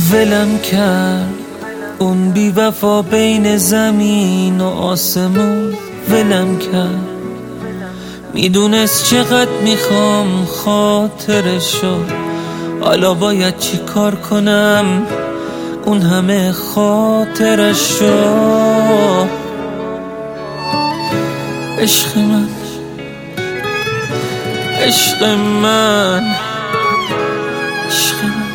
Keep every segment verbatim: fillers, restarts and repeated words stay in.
ولم کرد اون بی وفا بین زمین و آسمون، ولم کرد. میدونست چقدر میخوام خاطرشو، حالا باید چی کار کنم اون همه خاطرشو. عشق من، عشق من، عشق من.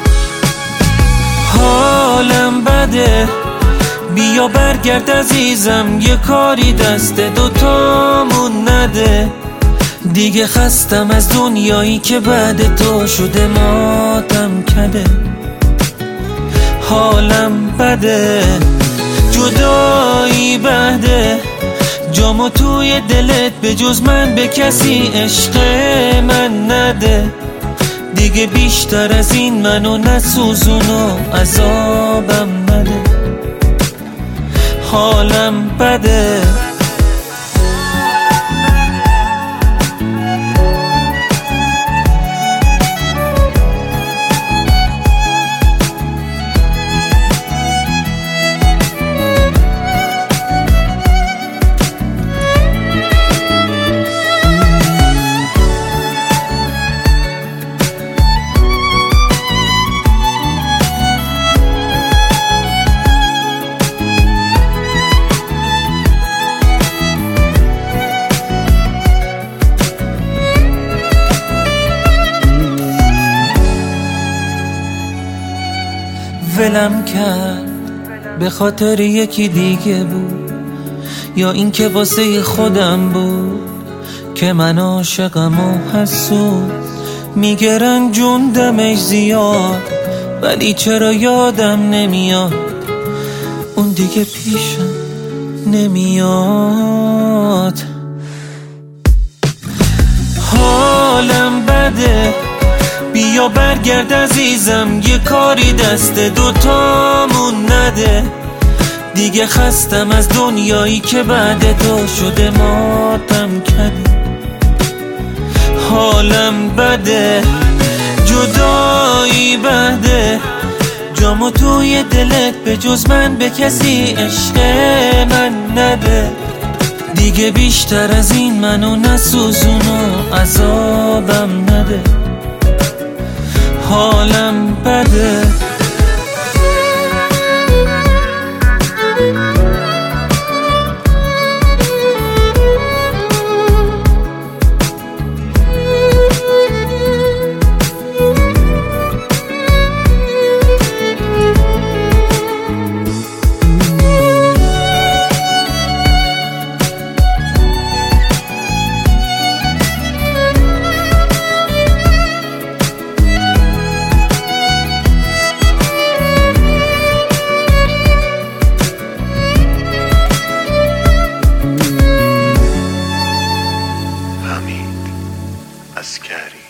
حالم بده، بیا برگرد عزیزم، یه کاری دست دوتامون نده. دیگه خستم از دنیایی که بعد تو شده ماتم کده. حالم بده، جدایی بده، جامو توی دلت به جز من به کسی عشق من نده. دیگه بیشتر از این منو نسوزون و عذابم نده. حالم بده. ولم کرد به خاطر یکی دیگه بود، یا اینکه واسه خودم بود که من عاشقم و حسود. میگه رنجوندمش زیاد، ولی چرا یادم نمیاد اون دیگه پیشم نمیاد. حالم بده، بیا برگرد عزیزم، یه کاری دست دوتامون نده. دیگه خستم از دنیایی که بعد تو شده ماتم کده. حالم بده، جدایی بده، جامو توی دلت به جز من به کسی عشق من نده. دیگه بیشتر از این منو نسوزون و عذابم نده. حالم بده. Askari.